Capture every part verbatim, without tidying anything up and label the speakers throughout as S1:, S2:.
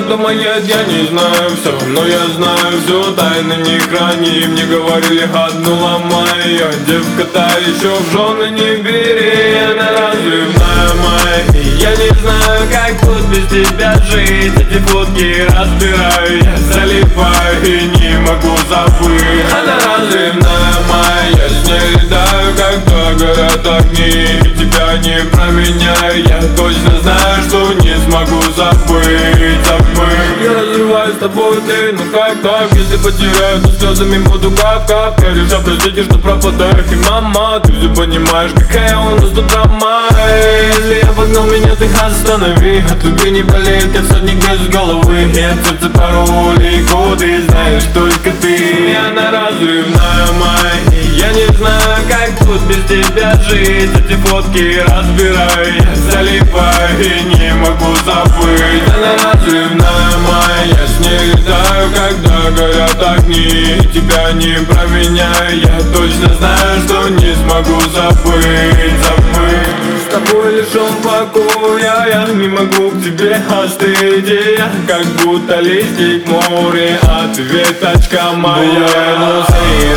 S1: моя, я не знаю все, но я знаю все, тайны не храни. Мне говорили, одну ломай, я девка та еще в жены не бери. Она разрывная моя, я не знаю, как тут без тебя жить. Эти фотки разбираю, я залипаю и не могу забыть. Она разрывная моя, я с ней летаю, когда горят огни. И тебя не променяю, я точно знаю, что не смогу забыть, забыть. Я разрываю с тобой ты, ну как так? Если потеряю, то слезами буду кап-кап. Я решаю, простите, что пропадаю. И мама, ты все понимаешь, какая у нас тут драма. Если я погнал, меня ты останови. От любви не болеет, я всадник без головы. Я в сердце пароль и коды, знаешь только ты. Она разрывная моя, я не знаю, как тут без тебя жить. Эти фотки разбираю, я залипаю и не могу забыть. Она разрывная моя, я с ней летаю, когда горят огни. И тебя не променяю, я точно знаю, что не смогу забыть, забыть. С тобой лишен покоя, я не могу к тебе остыть. Я как будто листик в море, ответочка моя. Buenos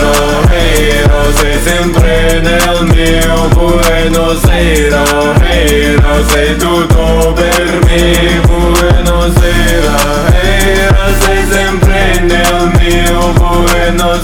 S1: Aires, sei sempre nel mio Buenos Aires, sei tutto per me. Buenos Aires, sei sempre nel mio Buenos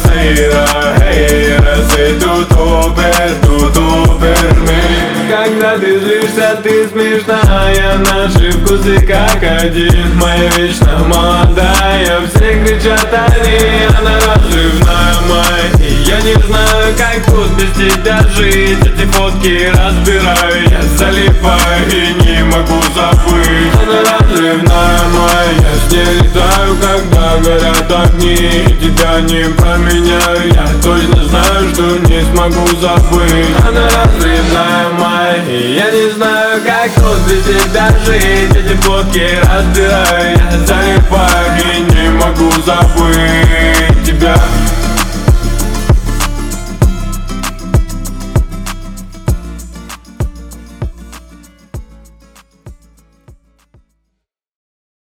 S1: Aires, sei tutto per, tutto per me. Когда ты злишься, ты смешная, наши вкусы как один. Моя вечно молодая, все кричат они. Она разрывная моя, я не знаю, как тут без тебя жить. Эти фотки разбираю, я залипаю и не могу забыть. Она разрывная моя, я с ней летаю, когда горят огни. И тебя не променяю, я точно знаю, что не смогу забыть. Она разрывная моя, я не знаю, как тут без тебя жить. Эти фотки разбираю, я залипаю и не могу забыть тебя.